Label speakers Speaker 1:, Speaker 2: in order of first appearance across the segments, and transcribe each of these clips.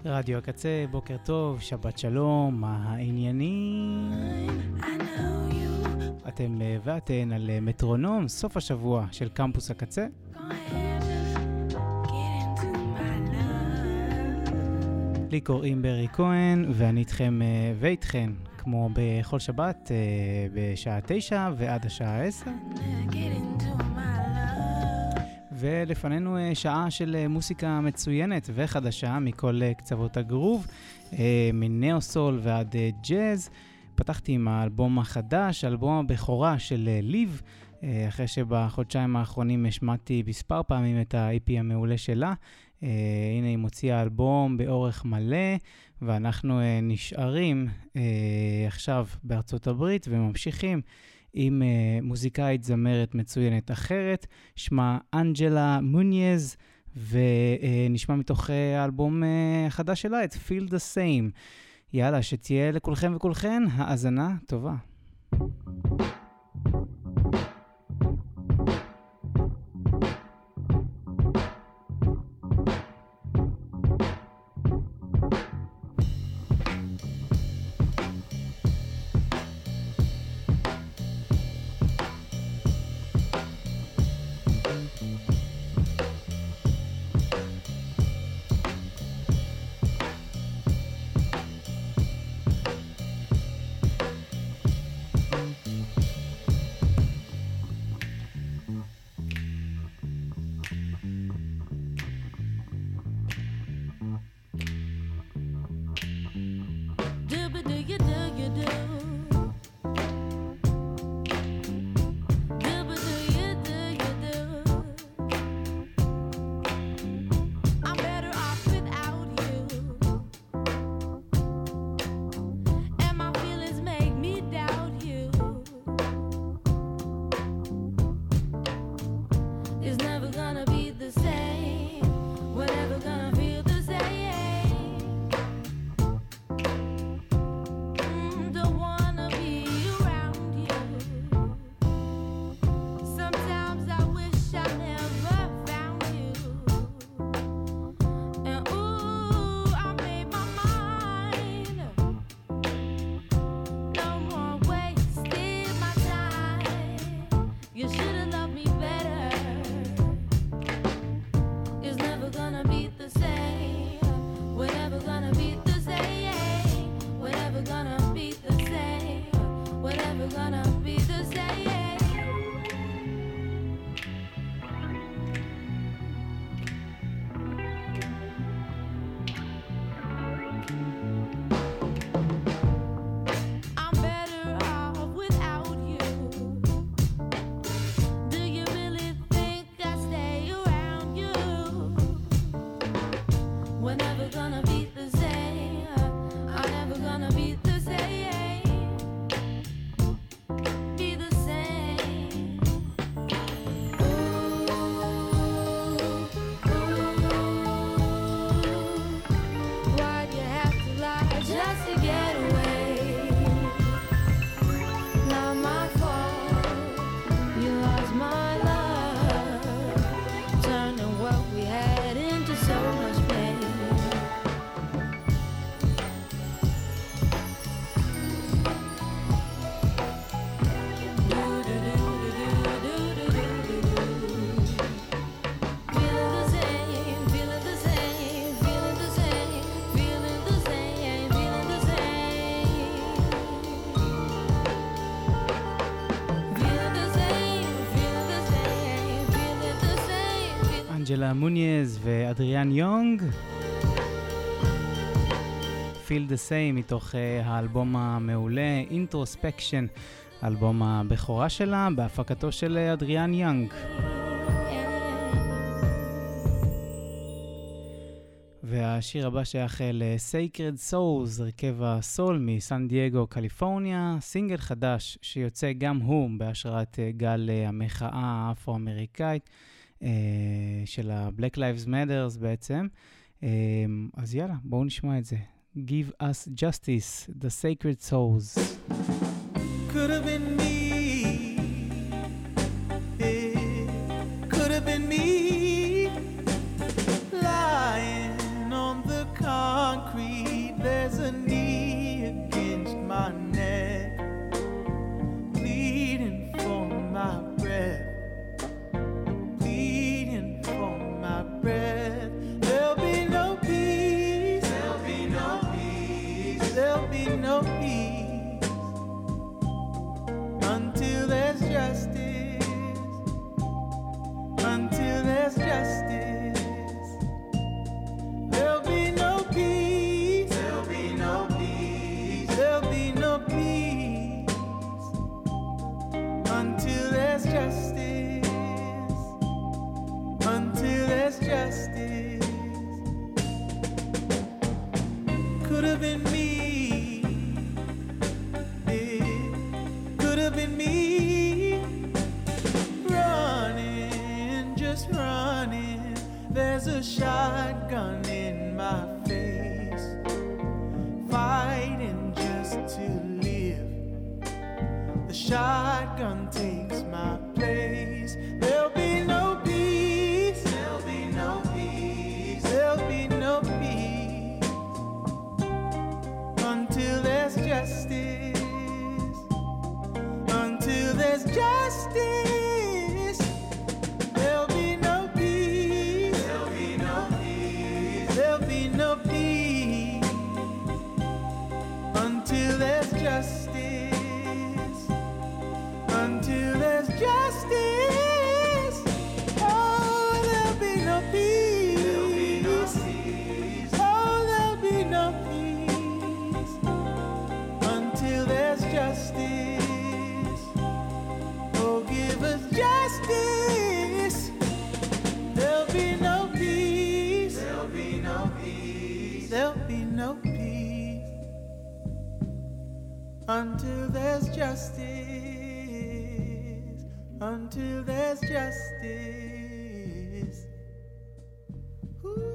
Speaker 1: רדיו הקצה, בוקר טוב, שבת שלום, מה העניינים? אתם ואתן על מטרונום, סוף השבוע של קמפוס הקצה. לי קוראים ברי כהן, ואני איתכם ואיתכן, כמו בכל שבת, בשעה 9 ועד השעה 10. ולפנינו שעה של מוסיקה מצוינת וחדשה מכל קצוות הגרוב, מנאו-סול ועד ג'אז. פתחתי עם האלבום החדש, אלבום הבכורה של ליב, אחרי שבחודשיים האחרונים השמעתי מספר פעמים את ה-EP המעולה שלה. הנה היא מוציאה אלבום באורך מלא, ואנחנו נשארים עכשיו בארצות הברית וממשיכים עם מוזיקאית זמרת מצוינת אחרת, שמה אנג'לה מוניאז, ונשמע מתוך האלבום החדש שלה, את Feel the Same. יאללה, שתהיה לכולכם וכולכן האזנה טובה. אנג'לה מוניאז ואדריאן יונג, Feel the Same, מתוך האלבום המעולה Introspection, אלבום הבכורה שלה בהפקתו של אדריאן יונג. והשיר הבא שייך ל-Sacred Souls, הרכב הסול מסן דייגו, קליפורניה, סינגל חדש שיוצא גם הוא בהשראת גל המחאה האפרו-אמריקאית של ה-Black Lives Matter בעצם. אז יאללה, בואו נשמע את זה. Give us justice, the sacred souls.
Speaker 2: Could have been me, could have been me, lying on the concrete. just running. There's a shotgun in my face, fighting just to live. The shotgun takes my place. There'll be no peace. There'll be no peace. There'll be no peace until there's justice. Until there's justice, there'll be no peace. There'll be no peace. There'll be no peace until there's justice. Until there's justice, oh, there'll be no peace. There'll be no peace. Oh, there'll be no peace until there's justice. Oh, give us justice. There'll be no peace. There'll be no peace. There'll be no peace until there's justice. Until there's justice. Ooh.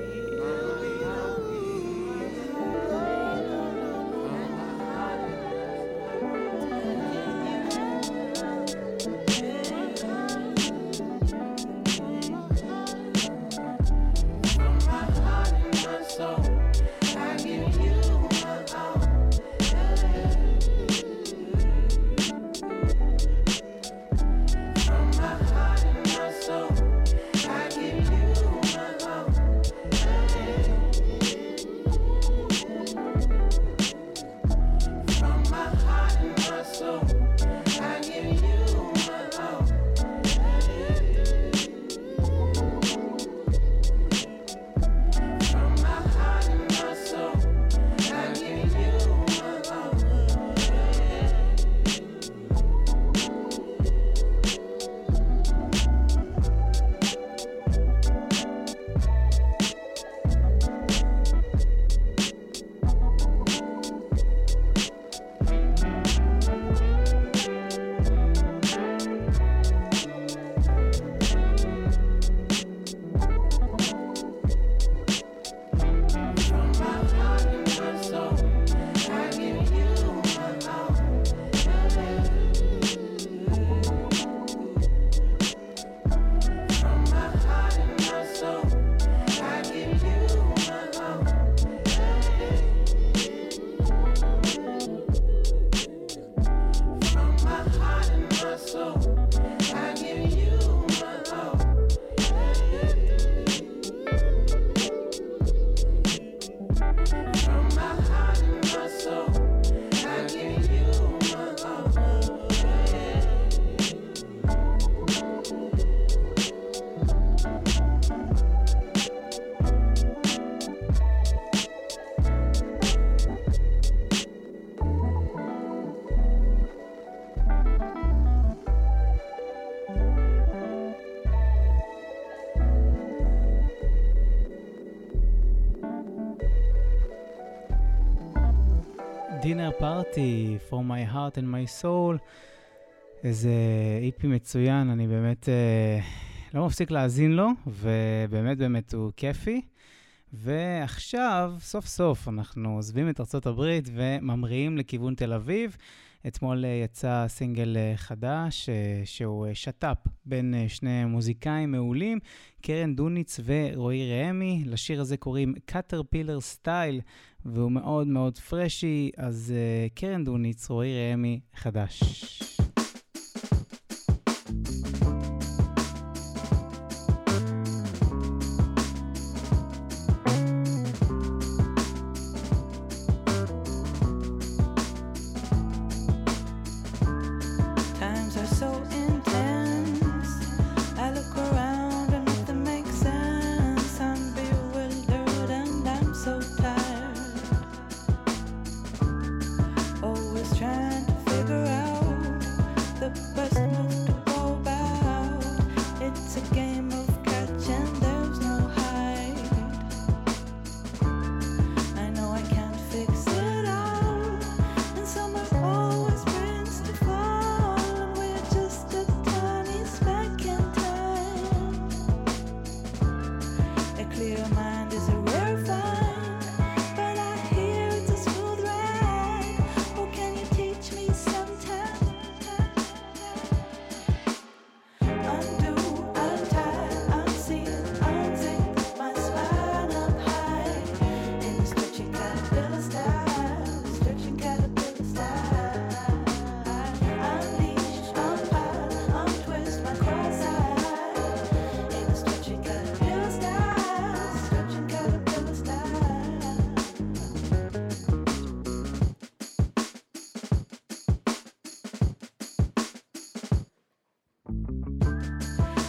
Speaker 1: Dinner Party, For My Heart and My Soul, איזה איפי מצוין, אני באמת לא מפסיק להאזין לו, ובאמת באמת הוא כיפי. ועכשיו, סוף סוף, אנחנו עוזבים את ארצות הברית וממריאים לכיוון תל אביב. אתמול יצא סינגל חדש שהוא שטאפ בין שני מוזיקאים מעולים, קרן דוניץ ורועי רעמי. לשיר הזה קוראים קטרפילר סטייל, והוא מאוד מאוד פרשי, אז קרן דוניץ, רועי רעמי חדש.
Speaker 3: Trying to figure out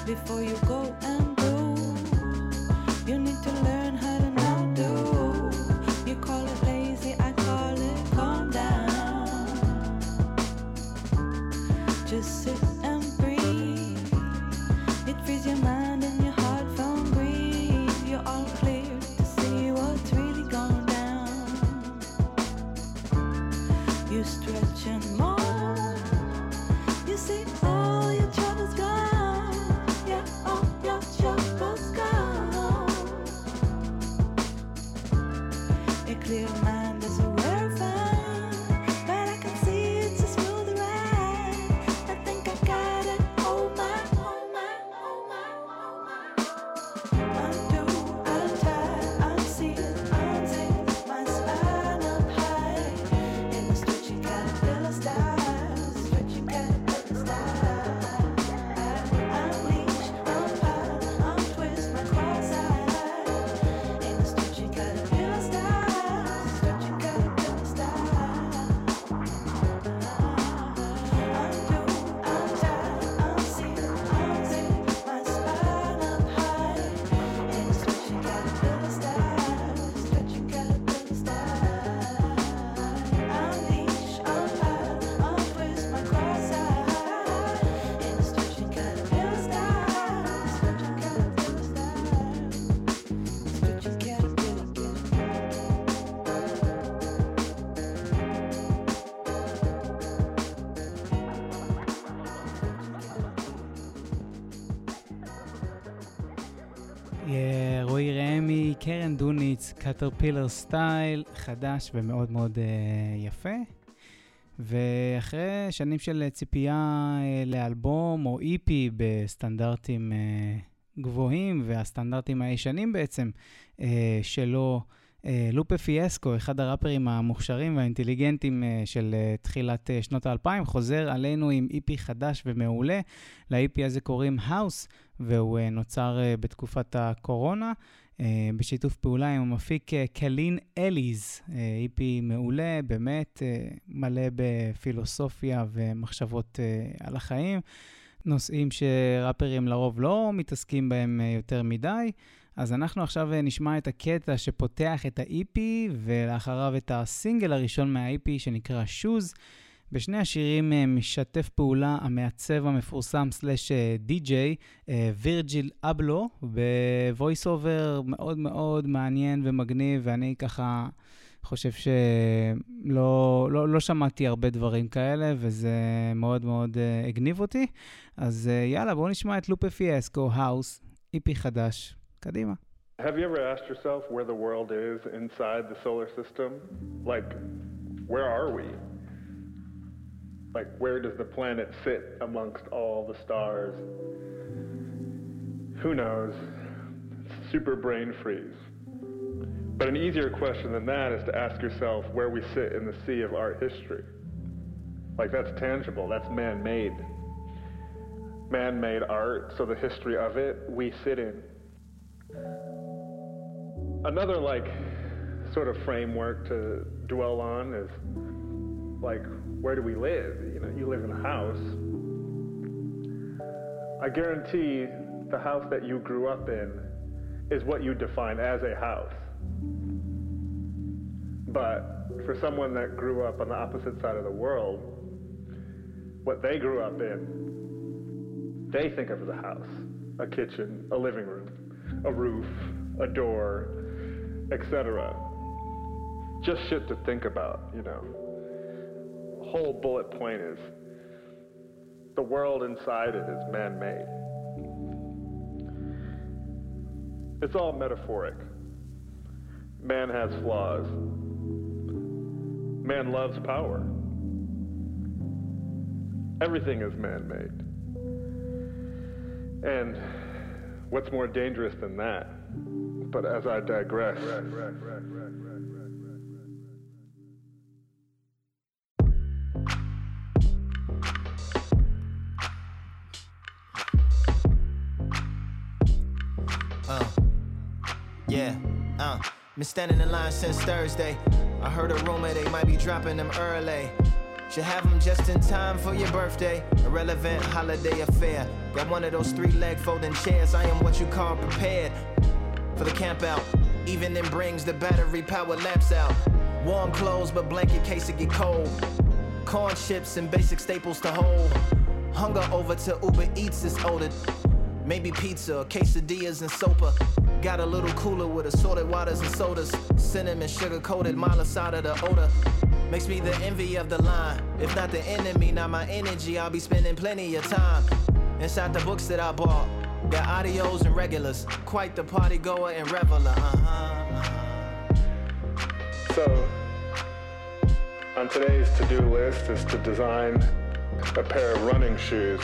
Speaker 3: before you go and do. You need to learn how to now do. You call it lazy, I call it calm down. Just sit and breathe. It frees your mind and your heart from grief. You're all clear to see what's really gone down. You stretch and more. You see all your troubles gone. Yeah, all your troubles gone. A clear mind is a rare find, but I can see it's a smooth ride. I think I got it. Oh my, oh my, oh my, oh my. Undo, untie, unseal, unzip my spine up high. In the stretching caterpillar style, stretching caterpillar style. Unleash, unpile, untwist my cross eye. In the stretching caterpillar style, stretching caterpillar style. Undo, untie, unseal, unzip my spine up high. In the stretching caterpillar style, stretching caterpillar style. Unleash, unpile, untwist my cross eye. In the stretching caterpillar style, stretching caterpillar style. Stretching caterpillar.
Speaker 1: רועי רמי, קרן דוניץ, קטרפילר סטייל, חדש ומאוד מאוד יפה. ואחרי שנים של ציפייה לאלבום או EP בסטנדרטים גבוהים, והסטנדרטים הישנים בעצם שלו, לופה פיאסקו, אחד הראפרים המוכשרים והאינטליגנטים של תחילת שנות ה-2000, חוזר עלינו עם EP חדש ומעולה. ל-EP הזה קוראים House, והוא נוצר בתקופת הקורונה, בשיתוף פעולה עם המפיק קלין אליז. EP מעולה, באמת מלא בפילוסופיה ומחשבות על החיים, נושאים שראפרים לרוב לא מתעסקים בהם יותר מדי. אז אנחנו עכשיו נשמע את הקטע שפותח את ה-EP, ולאחריו את הסינגל הראשון מה-EP שנקרא Shoes. בשני השירים משתף פעולה המעצב המפורסם סלש די-ג'יי, וירג'יל אבלו, בוויס אובר מאוד מאוד מעניין ומגניב, ואני ככה חושב שלא שמעתי הרבה דברים כאלה, וזה מאוד מאוד הגניב אותי. אז יאללה, בואו נשמע את לופה פיאסקו, House, EP חדש. קדימה.
Speaker 4: Have you ever asked yourself where the world is inside the solar system? Like, where are we? Like, where does the planet sit amongst all the stars? Who knows? Super brain freeze. But an easier question than that is to ask yourself where we sit in the sea of art history. Like, that's tangible, that's man-made. Man-made art, so the history of it, we sit in. Another, like, sort of framework to dwell on is, like, where do we live? You know, you live in a house. I guarantee the house that you grew up in is what you define as a house. But for someone that grew up on the opposite side of the world, what they grew up in, they think of as a house, a kitchen, a living room, a roof, a door, etc. Just shit to think about, you know. Whole bullet point is the world inside it is man-made. It's all metaphoric. Man has flaws. Man loves power. Everything is man-made. And what's more dangerous than that? But as I digress.
Speaker 5: Been standing in line since Thursday. I heard a rumor they might be dropping them early. Should have them just in time for your birthday. Irrelevant holiday affair. Got one of those 3-leg folding chairs. I am what you call prepared for the camp out. Evening brings the battery powered lamps out. Warm clothes, but blanket case it get cold. Corn chips and basic staples to hold. Hunger over to Uber Eats is ordered. Maybe pizza, quesadillas and sopa. Got a little cooler with assorted waters and sodas. Cinnamon, sugar-coated, mile aside of the odor. Makes me the envy of the line. If not the enemy, not my energy, I'll be spending plenty of time inside the books that I bought. Got audios and regulars. Quite the party goer and reveler.
Speaker 4: So, on today's to-do list is to design a pair of running shoes.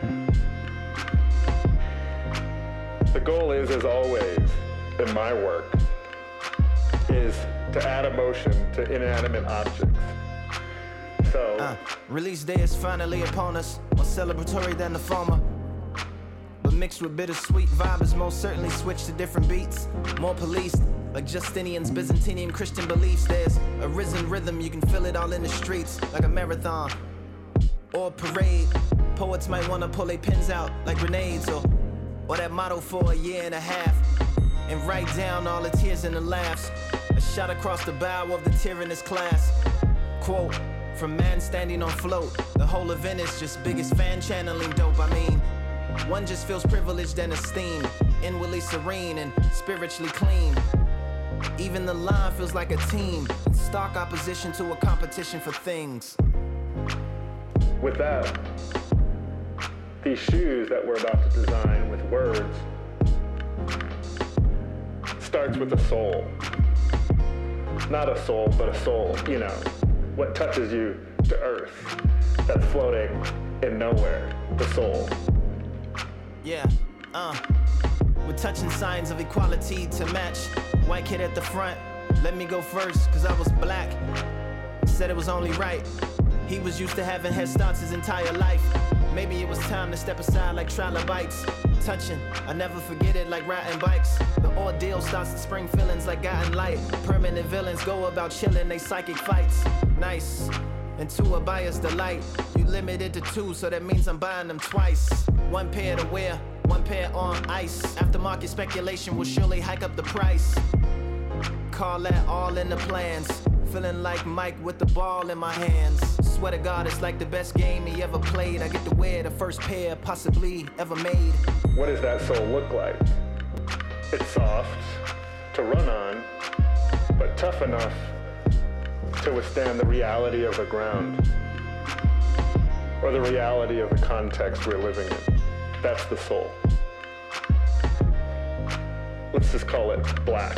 Speaker 4: The goal is, as always, in my work, is to add emotion to inanimate objects. So,
Speaker 5: release day is finally upon us, more celebratory than the former. But mixed with bittersweet vibes, most certainly switch to different beats. More policed, like Justinian's Byzantine Christian beliefs. There's a risen rhythm, you can feel it all in the streets, like a marathon or a parade. Poets might wanna pull their pens out like grenades, or that motto for a year and a half, and write down all the tears and the laughs. A shot across the bow of the tyrannous class. Quote, from man standing on float. The whole event is just biggest fan channeling dope. I mean, one just feels privileged and esteemed, inwardly serene and spiritually clean. Even the line feels like a team, in stark opposition to a competition for things.
Speaker 4: with that, these shoes that we're about to design with words starts with a soul. Not a soul, but a soul, you know, what touches you to earth, that's floating in nowhere, the soul.
Speaker 5: Yeah, we're touching signs of equality to match. White kid at the front, let me go first, cause I was black. Said it was only right. He was used to having head starts his entire life. Maybe it was time to step aside like trilobites. Touching, I never forget it like riding bikes. The ordeal starts to spring feelings like guiding light. Permanent villains go about chilling they psychic fights. Nice, and to a buyer's delight. You limited to 2, so that means I'm buying them twice. 1 pair to wear, 1 pair on ice. Aftermarket speculation will surely hike up the price. Call that all in the plans. Feeling like Mike with the ball in my hands. Swear to God, it's like the best game he ever played. I get to wear the first pair possibly ever made.
Speaker 4: What does that soul look like? It's soft to run on, but tough enough to withstand the reality of the ground or the reality of the context we're living in. That's the soul. Let's just call it black.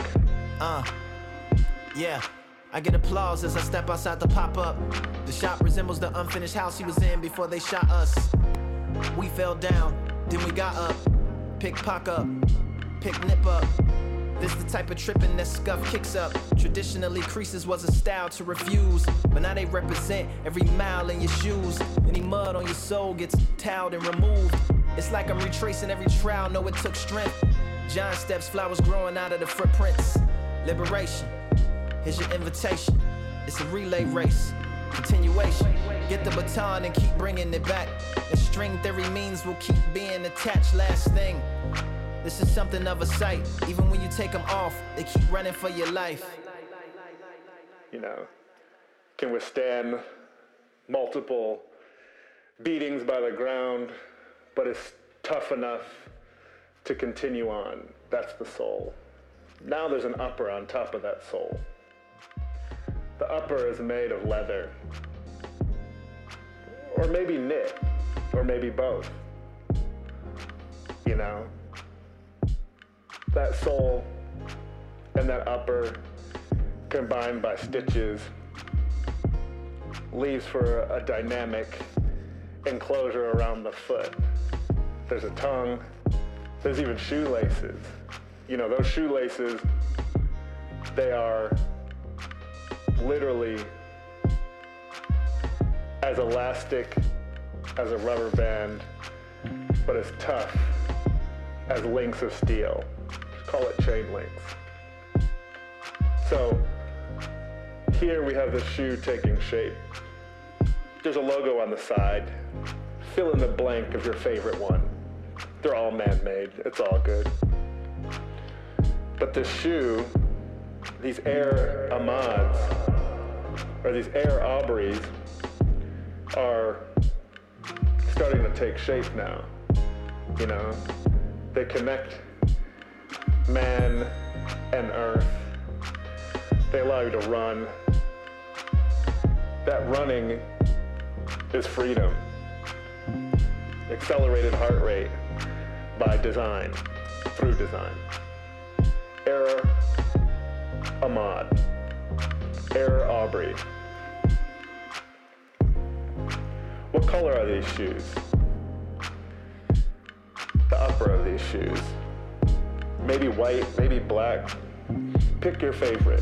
Speaker 5: Yeah. I get applause as I step outside the pop-up. The shop resembles the unfinished house he was in before they shot us. We fell down, then we got up. Pick pock up, pick nip up. This the type of tripping that scuff kicks up. Traditionally, creases was a style to refuse, but now they represent every mile in your shoes. Any mud on your soul gets toweled and removed. It's like I'm retracing every trial, know it took strength. Giant steps, flowers growing out of the footprints. Liberation. Here's your invitation. It's a relay race. Continuation. Get the baton and keep bringing it back. And string theory means we'll keep being attached. Last thing. This is something of a sight. Even when you take them off, they keep running for your life.
Speaker 4: You know, can withstand multiple beatings by the ground, but it's tough enough to continue on. That's the soul. Now there's an upper on top of that soul. The upper is made of leather, or maybe knit, or maybe both. You know, that soul and that upper combined by stitches leaves for a dynamic enclosure around the foot. There's a tongue, there's even shoelaces. You know, those shoelaces, they are literally as elastic as a rubber band, but as tough as links of steel. Just call it chain links. So here we have the shoe taking shape. There's a logo on the side. Fill in the blank of your favorite one. They're all man-made. It's all good. But this shoe, these Air Ahmads, or these Air Aubreys, are starting to take shape now. You know, they connect man and earth. They allow you to run. That running is freedom. Accelerated heart rate by design, through design. Air Ahmad, Air Aubrey. What color are these shoes? The upper of these shoes. Maybe white, maybe black. Pick your favorite.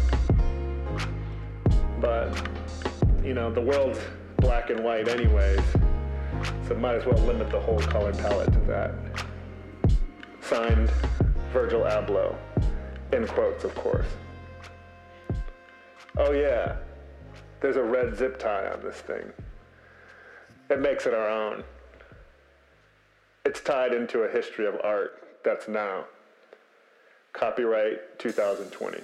Speaker 4: But, you know, the world's black and white anyways, so might as well limit the whole color palette to that. Signed, Virgil Abloh. In quotes, of course. Oh yeah, there's a red zip tie on this thing. It makes it our own. It's tied into a history of art that's now. Copyright 2020.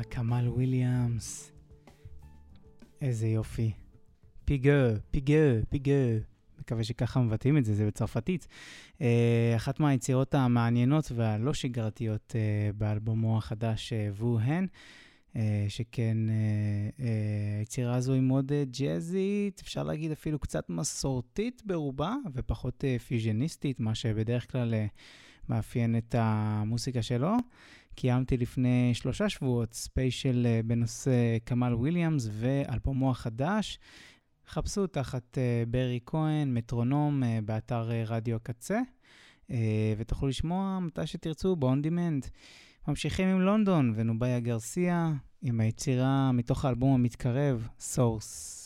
Speaker 1: קמאל וויליאמס. איזה יופי. פיגו, פיגו, פיגו. מקווה שככה מבטאים את זה, זה בצרפתית. אחת מהיצירות המעניינות והלא שגרתיות באלבומו החדש ווהן, שכן היצירה הזו היא מאוד ג'אזית, אפשר להגיד אפילו קצת מסורתית ברובה, ופחות פיז'ניסטית, מה שבדרך כלל מאפיין את המוסיקה שלו. קיימתי לפני 3 שבועות ספיישל בנושא קמאל וויליאמס ואלבומו החדש. חפשו תחת ברי כהן, מטרונום, באתר רדיו הקצה, ותוכלו לשמוע מתי שתרצו ב-on demand. ממשיכים עם לונדון ונוביה גרסיה, עם היצירה מתוך האלבום המתקרב, סורס.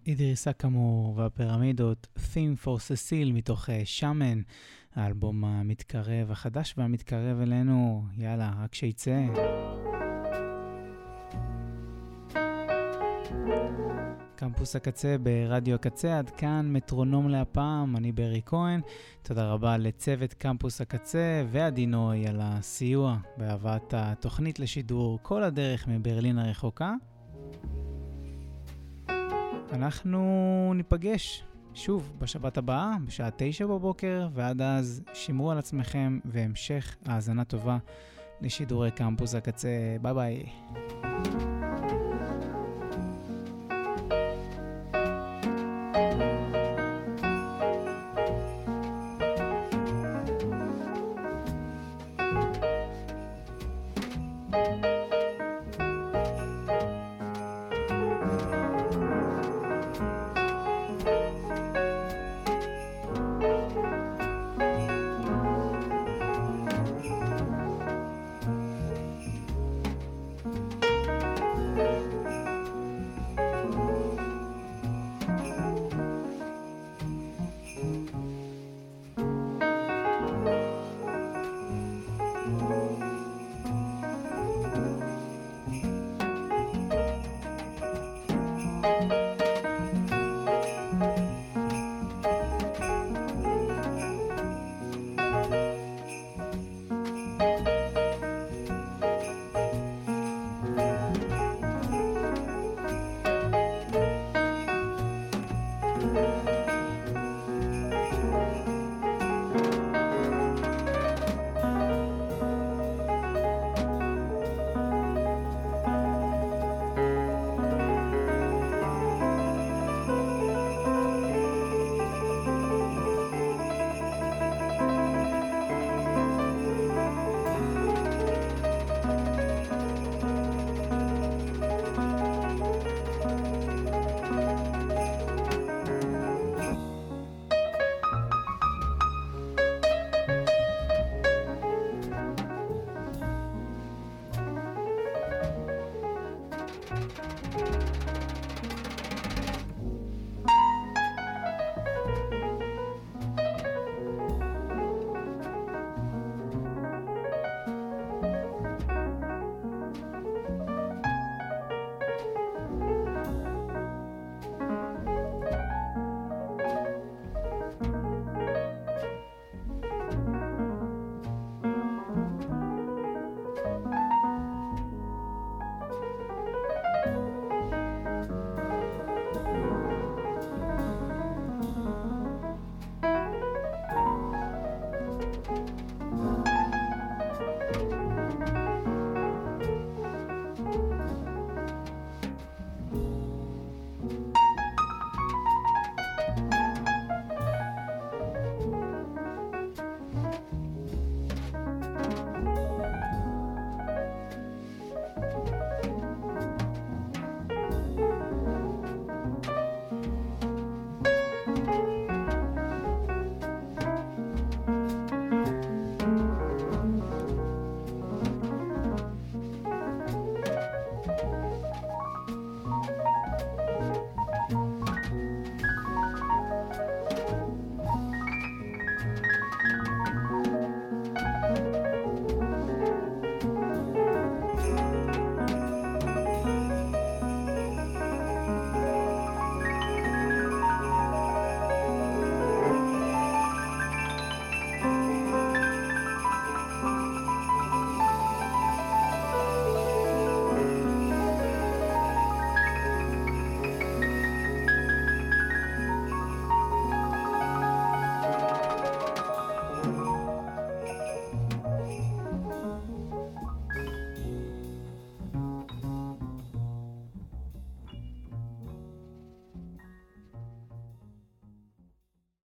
Speaker 1: אידריס אקמור והפירמידות, Theme for Cecile מתוך שמן, האלבום המתקרב, החדש והמתקרב אלינו, יאללה, רק שיצא. קמפוס הקצה ברדיו הקצה, עד כאן מטרונום להפעם, אני ברי כהן. תודה רבה לצוות קמפוס הקצה והדינוי על הסיוע בהבאת התוכנית לשידור כל הדרך מברלין הרחוקה. אנחנו ניפגש שוב בשבת הבאה, בשעה 9 בבוקר, ועד אז שמרו על עצמכם והמשך האזנה טובה לשידורי קמפוס הקצה. ביי ביי.